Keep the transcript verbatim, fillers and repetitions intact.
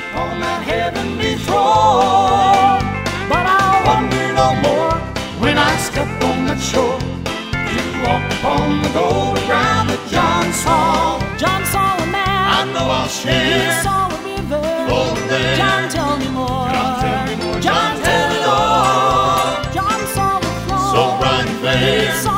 on that heavenly throne. But I wonder no more when I step on that shore to walk upon the golden ground that John saw. John saw a man. I know I'll share. He saw a river. Over there. John, tell me more. John, tell me more. John, John, tell it all. John saw a throne. So bright and fair. Saw